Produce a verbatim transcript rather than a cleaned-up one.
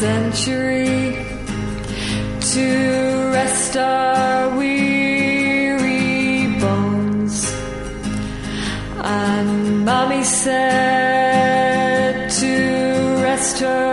century to rest our weary bones. And Mommy said to rest her